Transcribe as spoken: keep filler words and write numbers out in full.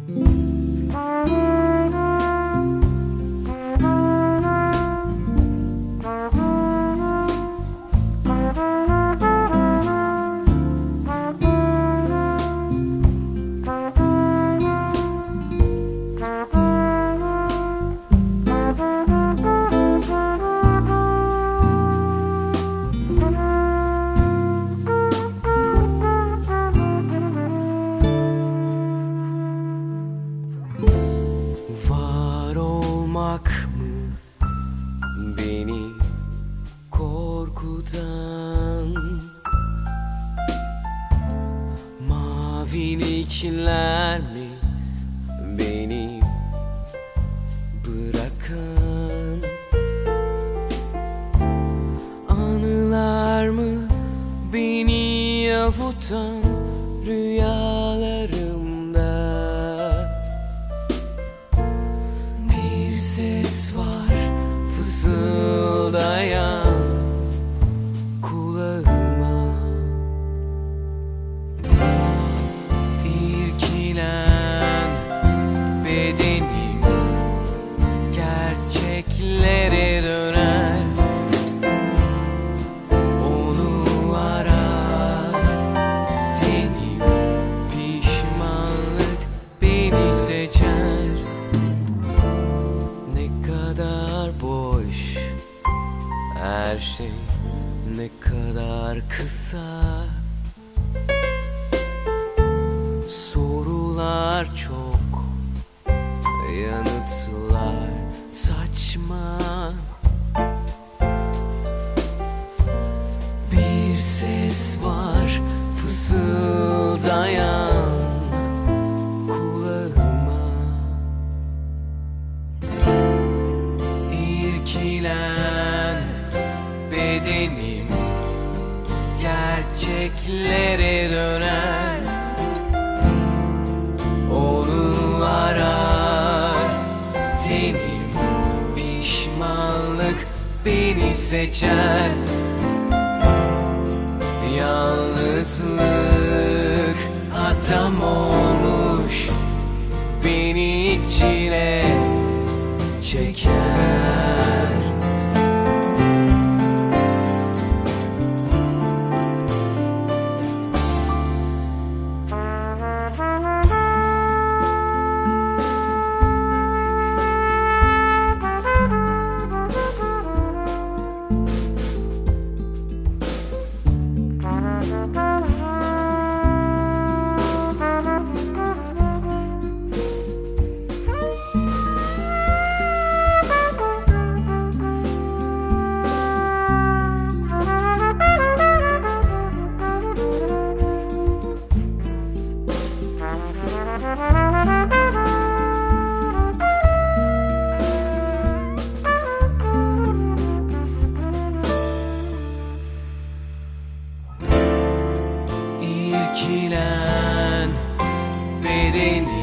Var olmak mı beni korkutan? Mavilikler mi beni bırakan? Anılar mı beni avutan rüyalarımda? Bir ses var fısıldayan kulağıma, irkilen bedenim gerçeklere döner. Onu arar tenim, pişmanlık beni seçer. Ne kadar boş her şey, ne kadar kısa. Sorular çok, yanıtlar saçma. Bir ses var fısıldayan kulağıma, irkilen bedenim gerçeklere döner. Onu arar tenim, pişmanlık beni seçer. Yalnızlık adam olmuş, beni içine çeker. İrkilen bedenim